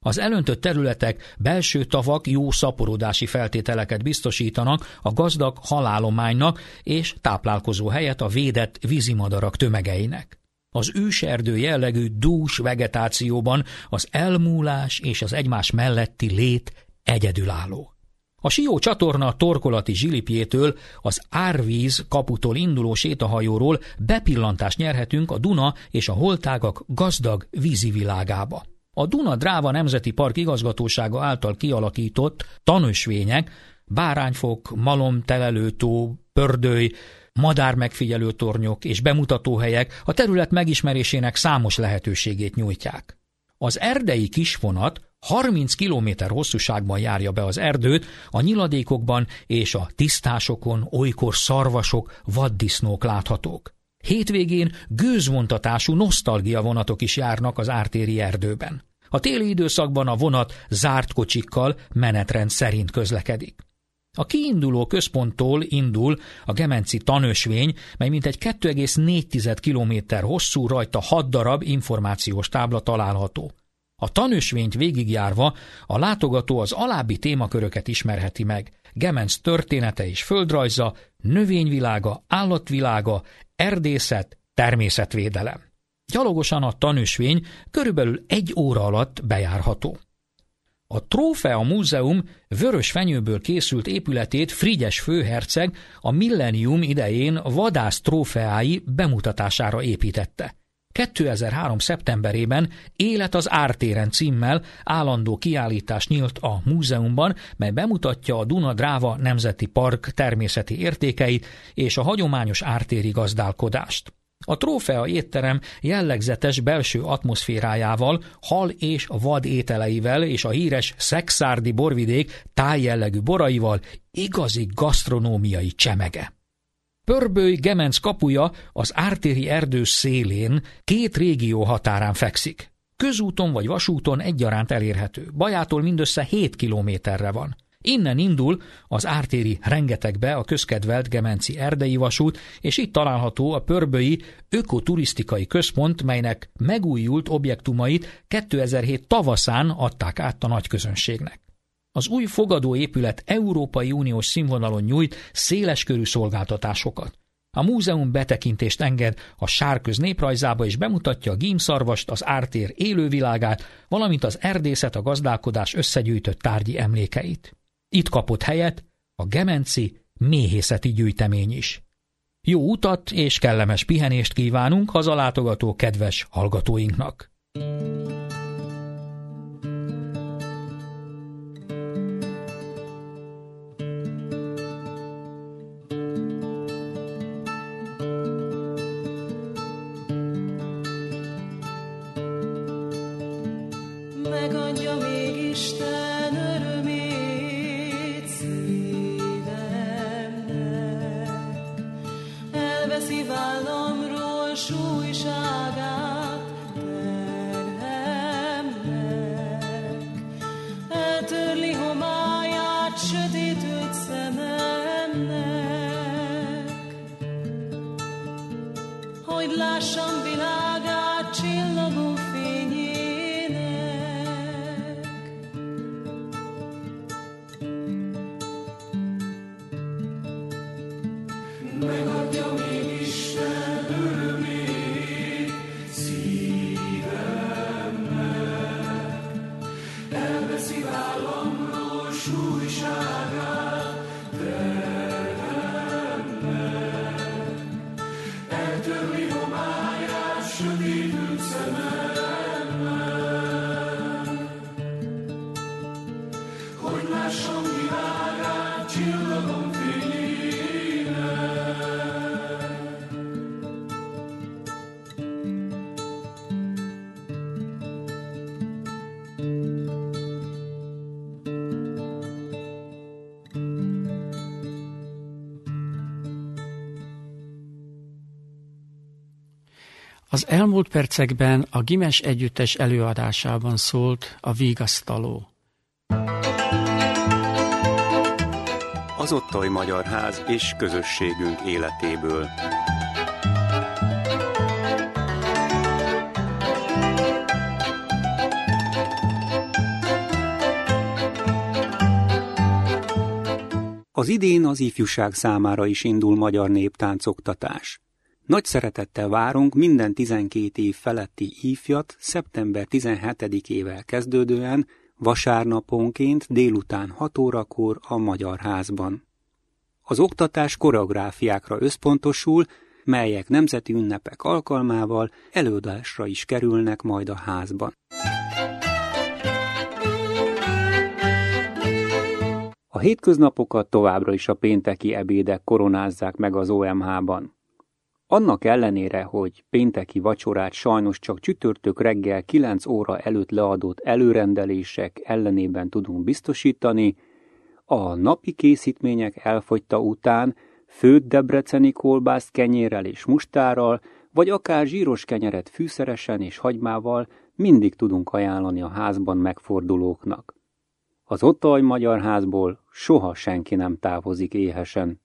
Az elöntött területek, belső tavak jó szaporodási feltételeket biztosítanak a gazdag halállománynak és táplálkozó helyet a védett vízimadarak tömegeinek. Az őserdő jellegű dús vegetációban az elmúlás és az egymás melletti lét egyedülálló. A Sió csatorna torkolati zsilipjétől, az Árvíz kaputól induló sétahajóról bepillantást nyerhetünk a Duna és a holtágak gazdag vízi világába. A Duna-Dráva Nemzeti Park igazgatósága által kialakított tanösvények, bárányfok, malomtelelőtó, pördöly, madármegfigyelő tornyok és bemutatóhelyek a terület megismerésének számos lehetőségét nyújtják. Az erdei kisvonat harminc kilométer hosszúságban járja be az erdőt, a nyiladékokban és a tisztásokon olykor szarvasok, vaddisznók láthatók. Hétvégén gőzvontatású nosztalgia vonatok is járnak az ártéri erdőben. A téli időszakban a vonat zárt kocsikkal menetrend szerint közlekedik. A kiinduló központtól indul a gemenci tanösvény, mely mintegy két egész négy kilométer hosszú, rajta hat darab információs tábla található. A tanösvényt végigjárva a látogató az alábbi témaköröket ismerheti meg: Gemenc története és földrajza, növényvilága, állatvilága, erdészet, természetvédelem. Gyalogosan a tanösvény körülbelül egy óra alatt bejárható. A Trófea Múzeum vörös fenyőből készült épületét Frigyes főherceg a millennium idején vadász trófeái bemutatására építette. kétezer-három. szeptemberében Élet az ártéren címmel állandó kiállítás nyílt a múzeumban, mely bemutatja a Duna-Dráva Nemzeti Park természeti értékeit és a hagyományos ártéri gazdálkodást. A Trófea étterem jellegzetes belső atmoszférájával, hal és vad ételeivel és a híres szekszárdi borvidék tájjellegű boraival igazi gasztronómiai csemege. Pörböly Gemenc kapuja az ártéri erdő szélén két régió határán fekszik. Közúton vagy vasúton egyaránt elérhető. Bajától mindössze hét kilométerre van. Innen indul az ártéri rengetegbe a közkedvelt gemenci erdei vasút, és itt található a pörbölyi ökoturisztikai központ, melynek megújult objektumait kétezer-hét tavaszán adták át a nagyközönségnek. Az új fogadóépület Európai Uniós színvonalon nyújt széleskörű szolgáltatásokat. A múzeum betekintést enged a sárköz néprajzába és bemutatja a gímszarvast, az ártér élővilágát, valamint az erdészet, a gazdálkodás összegyűjtött tárgyi emlékeit. Itt kapott helyet a gemenci méhészeti gyűjtemény is. Jó utat és kellemes pihenést kívánunk hazalátogató kedves hallgatóinknak! Megadja még Isten örömét szívemnek, elveszi vállamról súlyságát terhemnek, eltörli homályát sötétült szememnek, hogy lássam világát csillagó fényét. Megadja még Isten örömét szívemnek, elveszi vállamról súlyságát terhemnek, eltörli homályát sötétült szememnek, hogy lássam világát csillagom fényét. Az elmúlt percekben a Gimes együttes előadásában szólt a Vigasztaló. Az Otthai Magyar Ház és közösségünk életéből. Az idén az ifjúság számára is indul magyar néptáncoktatás. Nagy szeretettel várunk minden tizenkét év feletti ifjat szeptember tizenhetedikével kezdődően vasárnaponként délután hat órakor a Magyar Házban. Az oktatás koreográfiákra összpontosul, melyek nemzeti ünnepek alkalmával előadásra is kerülnek majd a házban. A hétköznapokat továbbra is a pénteki ebédek koronázzák meg az o em há-ban. Annak ellenére, hogy pénteki vacsorát sajnos csak csütörtök reggel kilenc óra előtt leadott előrendelések ellenében tudunk biztosítani, a napi készítmények elfogyta után főtt debreceni kolbászt kenyérrel és mustárral, vagy akár zsíros kenyeret fűszeresen és hagymával mindig tudunk ajánlani a házban megfordulóknak. Az Otthai Magyar Házból soha senki nem távozik éhesen.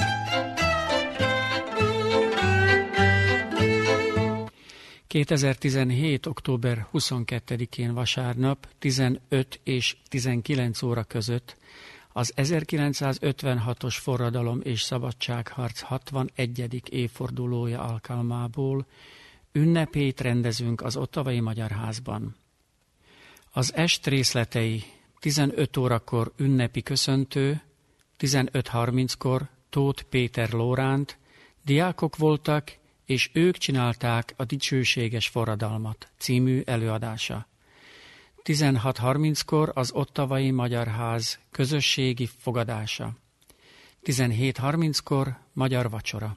kétezer-tizenhét. október huszonkettedikén vasárnap tizenöt és tizenkilenc óra között az ezerkilencszázötvenhatos forradalom és szabadságharc hatvanegyedik évfordulója alkalmából ünnepét rendezünk az Ottavai Magyar Házban. Az est részletei: tizenöt órakor ünnepi köszöntő, tizenöt harminckor Tóth Péter Lóránt, diákok voltak, és ők csinálták a Dicsőséges Forradalmat című előadása. tizenhat harminckor az Ottavai Magyar Ház közösségi fogadása. tizenhét harminckor magyar vacsora.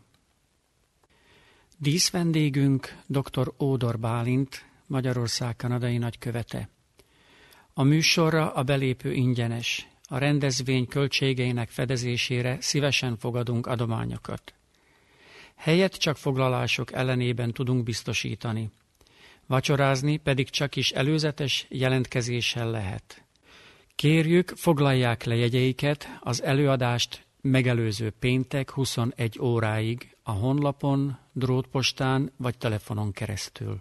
Díszvendégünk dr. Ódor Bálint, Magyarország kanadai nagykövete. A műsorra a belépő ingyenes. A rendezvény költségeinek fedezésére szívesen fogadunk adományokat. Helyet csak foglalások ellenében tudunk biztosítani. Vacsorázni pedig csak is előzetes jelentkezéssel lehet. Kérjük, foglalják le jegyeiket az előadást megelőző péntek huszonegy óráig a honlapon, drótpostán vagy telefonon keresztül.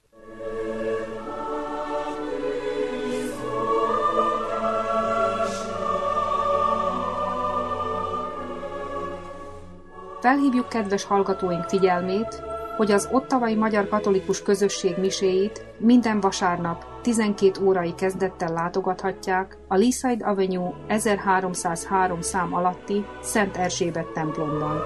Felhívjuk kedves hallgatóink figyelmét, hogy az Ottavai Magyar Katolikus Közösség miséit minden vasárnap tizenkét órai kezdettel látogathatják a Leaside Avenue ezerháromszázhárom szám alatti Szent Erzsébet templomban.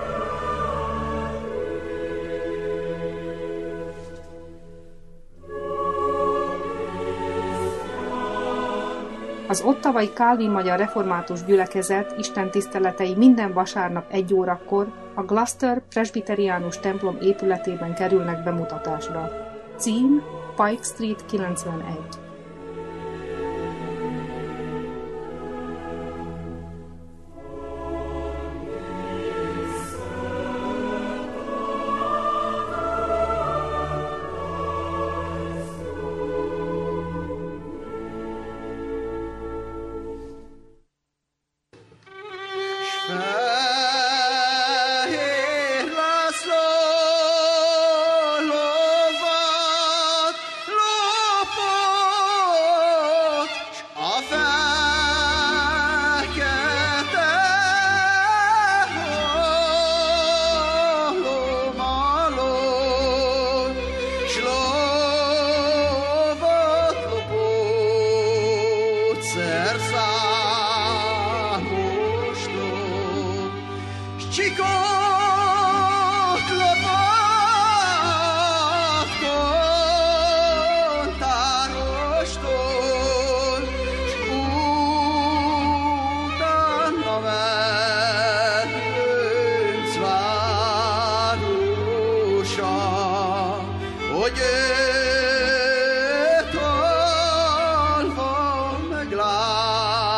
Az Ottavai Kálvin Magyar Református Gyülekezet istentiszteletei minden vasárnap egy órakor a Gloucester Presbyteriánus templom épületében kerülnek bemutatásra. Cím Pike Street kilencvenegy. Hogy őt halva meglát.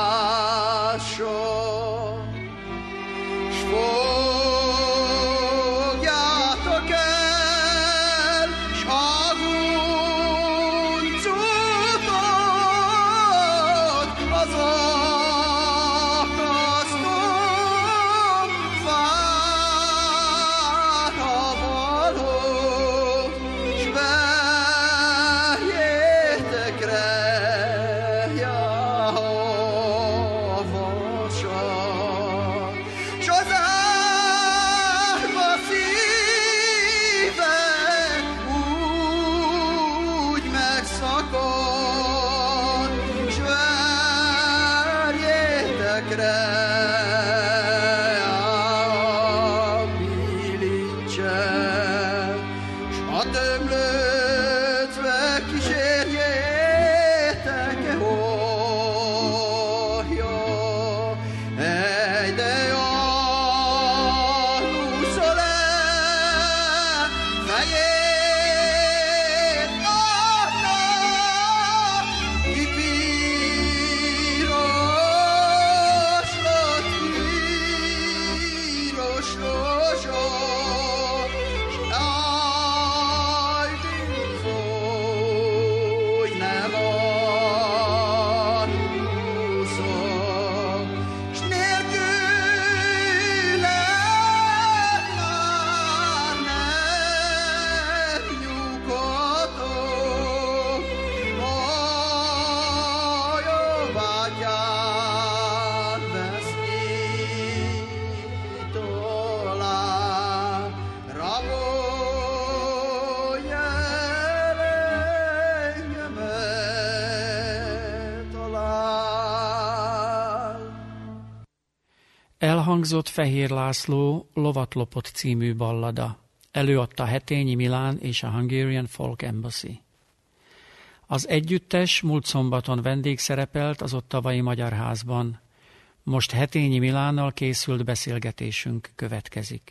Elhangzott Fehér László Lovat lopott című ballada. Előadta Hetényi Milán és a Hungarian Folk Embassy. Az együttes múlt szombaton vendégszerepelt az Ottawai Magyar Házban. Most Hetényi Milánnal készült beszélgetésünk következik.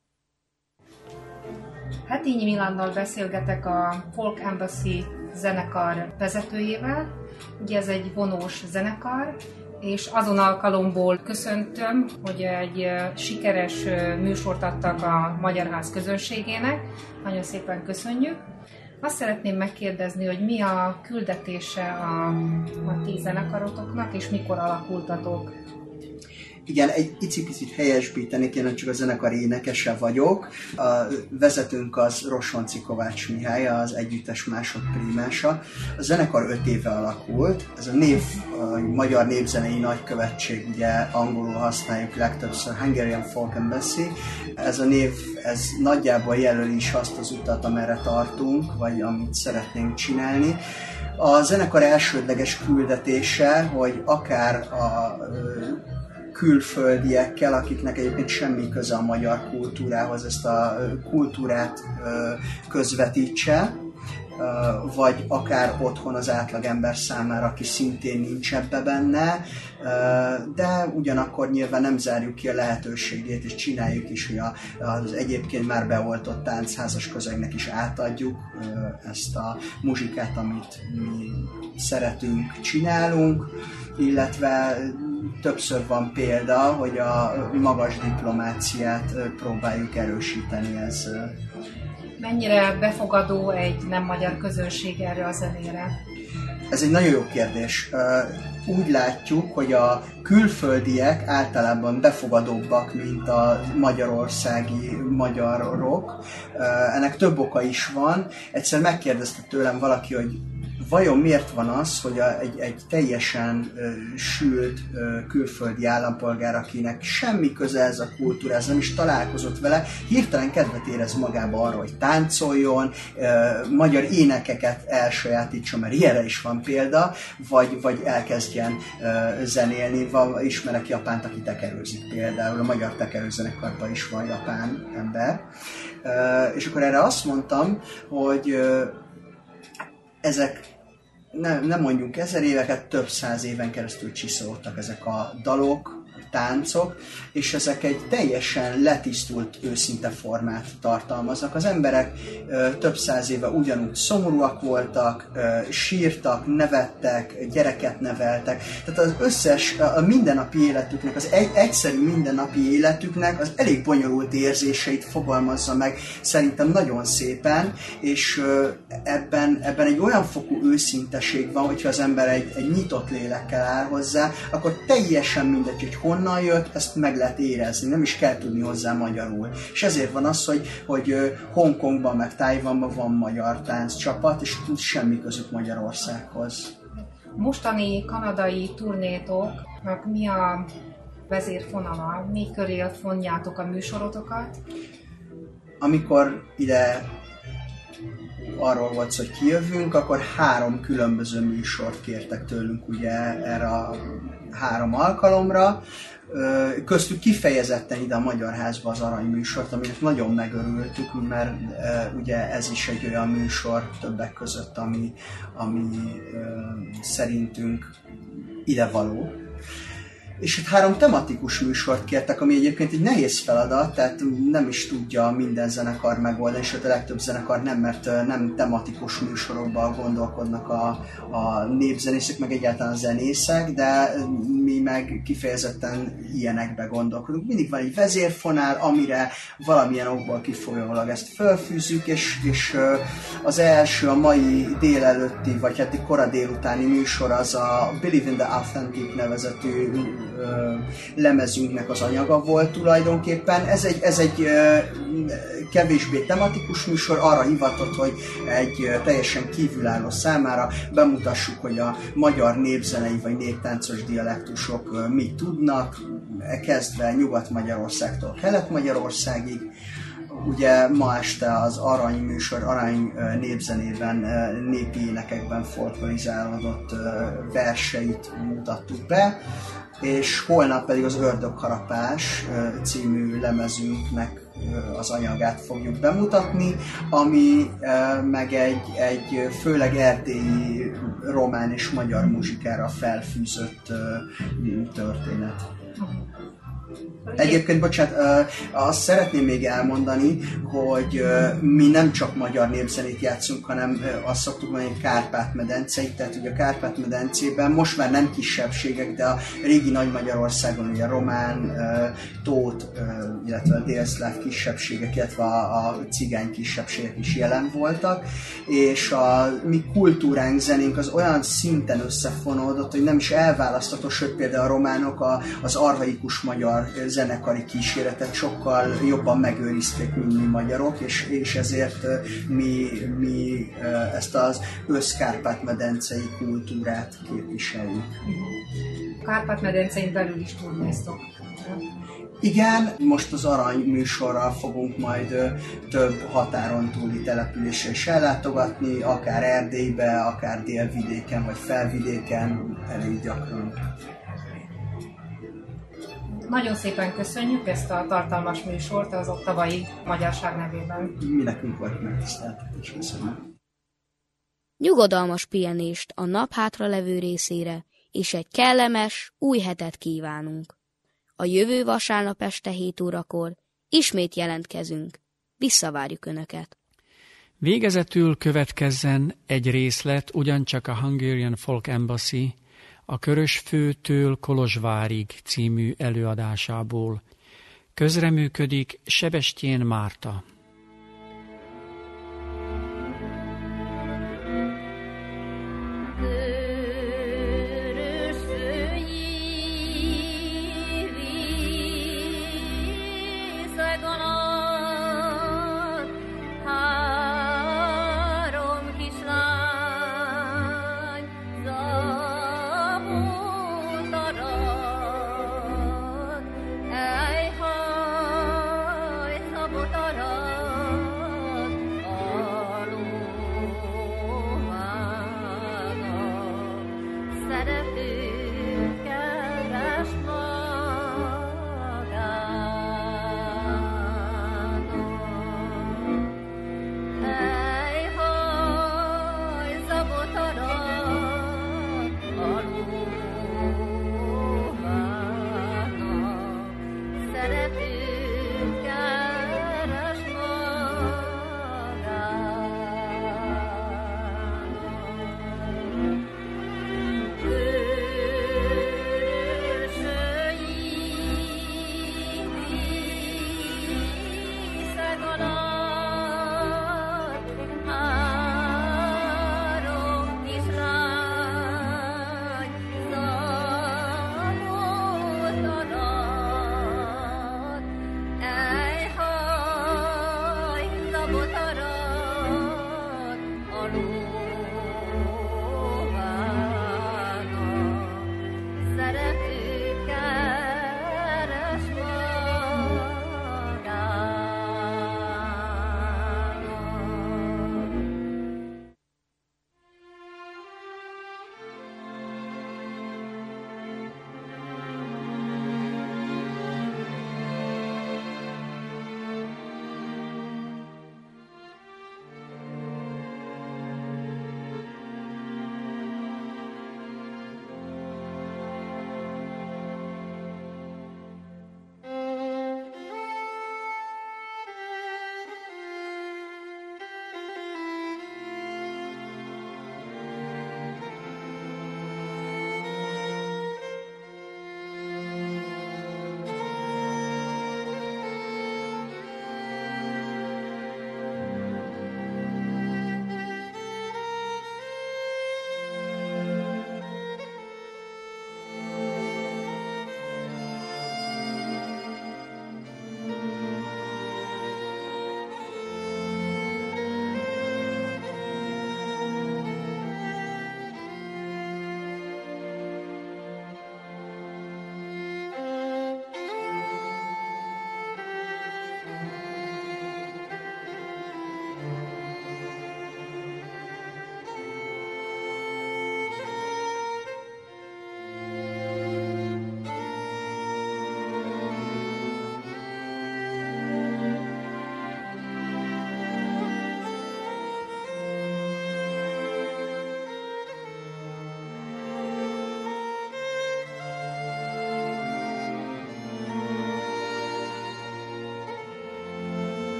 Hetényi Milánnal beszélgetek a Folk Embassy zenekar vezetőjével. Ugye ez egy vonós zenekar, és azon alkalomból köszöntöm, hogy egy sikeres műsort adtak a Magyar Ház közönségének. Nagyon szépen köszönjük. Azt szeretném megkérdezni, hogy mi a küldetése a, a ti zenekarotoknak, és mikor alakultatok? Igen, egy icipicit helyesbítenék, én csak a zenekar énekese vagyok. A vezetőnk az Rossonci Kovács Mihály, az együttes másodprímása. A zenekar öt éve alakult. Ez a név, a magyar népzenei nagykövetség, ugye angolul használjuk legtöbbször, Hungarian Folk Embassy. Ez a név, ez nagyjából jelöli is azt az utat, amerre tartunk, vagy amit szeretnénk csinálni. A zenekar elsődleges küldetése, hogy akár a külföldiekkel, akiknek egyébként semmi köze a magyar kultúrához, ezt a kultúrát közvetítse, vagy akár otthon az átlagember számára, aki szintén nincs ebbe benne, de ugyanakkor nyilván nem zárjuk ki a lehetőségét, és csináljuk is, hogy az egyébként már beoltott táncházas közegnek is átadjuk ezt a muzsikát, amit mi szeretünk, csinálunk, illetve többször van példa, hogy a magas diplomáciát próbáljuk erősíteni ezzel. Mennyire befogadó egy nem magyar közönség erre a zenére? Ez egy nagyon jó kérdés. Úgy látjuk, hogy a külföldiek általában befogadóbbak, mint a magyarországi magyarok. Ennek több oka is van. Egyszer megkérdezte tőlem valaki, hogy vajon miért van az, hogy a, egy, egy teljesen ö, sült ö, külföldi állampolgár, akinek semmi köze ez a kultúrához, nem is találkozott vele, hirtelen kedvet érez magába arra, hogy táncoljon, ö, magyar énekeket elsajátítson, mert ilyenre is van példa, vagy, vagy elkezdjen ö, zenélni. Val, ismerek japánt, aki tekerőzik például, a magyar tekerőzenekarban is van japán ember. Ö, és akkor erre azt mondtam, hogy ö, ezek nem, nem mondjuk ezer éveket, több száz éven keresztül csiszolódtak ezek a dalok, táncok, és ezek egy teljesen letisztult, őszinte formát tartalmaznak. Az emberek ö, több száz éve ugyanúgy szomorúak voltak, ö, sírtak, nevettek, gyereket neveltek. Tehát az összes, a mindennapi életüknek, az egy, egyszerű mindennapi életüknek az elég bonyolult érzéseit fogalmazza meg szerintem nagyon szépen, és ö, ebben, ebben egy olyan fokú őszinteség van, hogyha az ember egy, egy nyitott lélekkel áll hozzá, akkor teljesen mindegy, hogy honnan jött, ezt meg lehet érezni, nem is kell tudni hozzá magyarul. És ezért van az, hogy, hogy Hongkongban, meg Tajvanban van magyar tánccsapat, és semmi közük Magyarországhoz. Mostani kanadai turnétoknak mi a vezérfonala? Mi köré fonjátok a műsorotokat? Amikor ide arról volt, hogy kijövünk, akkor három különböző műsort kértek tőlünk ugye erre a három alkalomra. Köztük kifejezetten ide a Magyar Házba az Arany műsort, aminek nagyon megörültük, mert ugye ez is egy olyan műsor többek között, ami, ami szerintünk idevaló. És itt három tematikus műsort kértek, ami egyébként egy nehéz feladat, tehát nem is tudja minden zenekar megoldani, sőt a legtöbb zenekar nem, mert nem tematikus műsorokban gondolkodnak a, a népzenészek, meg egyáltalán a zenészek, de mi meg kifejezetten ilyenekbe gondolkodunk. Mindig van egy vezérfonál, amire valamilyen okból kifolyólag ezt fölfűzzük, és, és az első, a mai délelőtti, vagy hát egy kora délutáni műsor az a Believe in the Authentic nevezetű lemezünknek az anyaga volt tulajdonképpen. Ez egy, ez egy kevésbé tematikus műsor, arra hivatott, hogy egy teljesen kívülálló számára bemutassuk, hogy a magyar népzenei vagy néptáncos dialektusok mit tudnak, kezdve Nyugat-Magyarországtól Kelet-Magyarországig. ugye ma este az Arany műsor, Arany népzenében, népi énekekben folklorizálódott verseit mutattuk be, és holnap pedig az Ördögharapás című lemezünknek az anyagát fogjuk bemutatni, ami meg egy, egy főleg erdélyi román és magyar muzsikára felfűzött történet. Egyébként, bocsánat, azt szeretném még elmondani, hogy mi nem csak magyar népzenét játszunk, hanem azt szoktuk mondani, hogy Kárpát-medenceit, tehát ugye a Kárpát-medencében most már nem kisebbségek, de a régi Nagy-Magyarországon ugye a román, tót, illetve a délszláv kisebbségek, illetve a, a cigány kisebbségek is jelen voltak, és a mi kultúránk, zenénk az olyan szinten összefonódott, hogy nem is elválasztható, sőt például a románok a, az archaikus magyar zenekari kíséretet sokkal jobban megőrizték, mint mi magyarok, és, és ezért mi, mi ezt az összkárpát-medencei kultúrát képviseljük. Kárpát-medencein belül is turnéztok. Igen, most az Arany műsorral fogunk majd ö, több határon túli településre is ellátogatni, akár Erdélybe, akár délvidéken vagy felvidéken, elég gyakran. Nagyon szépen köszönjük ezt a tartalmas műsort az ottavai magyarság nevében. Mi nekünk volt megtiszteltetés, köszönjük. Nyugodalmas pihenést a nap hátra levő részére, és egy kellemes, új hetet kívánunk. A jövő vasárnap este hét órakor ismét jelentkezünk. Visszavárjuk Önöket. Végezetül következzen egy részlet ugyancsak a Hungarian Folk Embassy a Körösfőtől Kolozsvárig című előadásából. Közreműködik Sebestyén Márta. Szerető